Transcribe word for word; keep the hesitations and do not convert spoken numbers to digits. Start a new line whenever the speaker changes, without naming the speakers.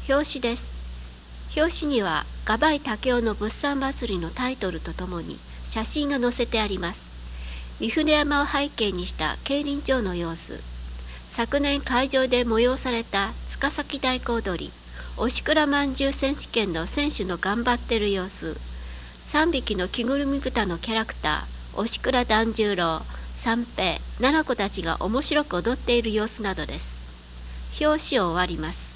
表紙です。表紙にはガバイ武雄の物産祭りのタイトルとともに写真が載せてあります。三船山を背景にした競輪場の様子、昨年会場で催された塚崎太鼓踊り、おしくらまんじゅう選手権の選手の頑張ってる様子、さんびきの着ぐるみ豚のキャラクター、おしくら團十郎、三平、七子たちが面白く踊っている様子などです。表紙を終わります。